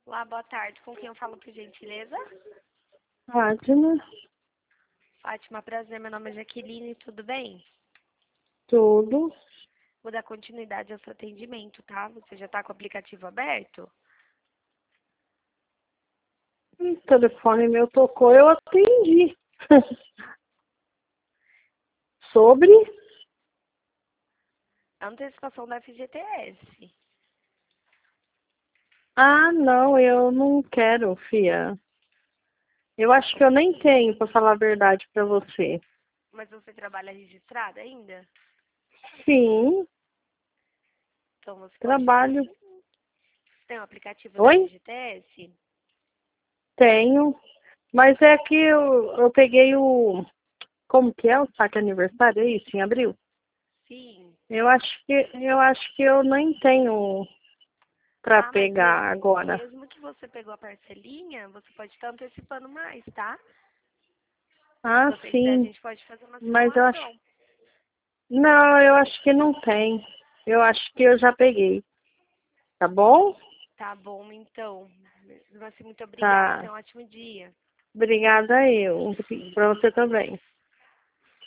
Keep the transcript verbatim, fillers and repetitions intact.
Olá, boa tarde. Com quem eu falo, por gentileza? Fátima, Fátima, prazer. Meu nome é Jaqueline, tudo bem? tudo. Vou dar continuidade ao seu atendimento, tá? Você já está com o aplicativo aberto? O telefone meu tocou, eu atendi. Sobre? A antecipação da F G T S. Ah, não, eu não quero, fia. Eu acho que eu nem tenho, pra falar a verdade pra você. Mas você trabalha registrada ainda? Sim, Então você pode fazer trabalho. assim. Tem o aplicativo da Oi? F G T S? Tenho. Mas é que eu, eu peguei o... Como que é o saque aniversário? É isso, em abril? Sim. Eu acho que eu acho que eu nem tenho pra Ah, mas me- pegar agora. mesmo que você pegou a parcelinha, você pode estar antecipando mais, tá? Se Ah, você quiser, a sim. gente pode fazer uma Mas eu acho... simulação. Não, eu acho que não tem. Eu acho que eu já peguei. Tá bom? Tá bom, então. Mesmo assim, muito obrigada. Tá. Tenha um ótimo dia. Obrigada eu. Pra você também.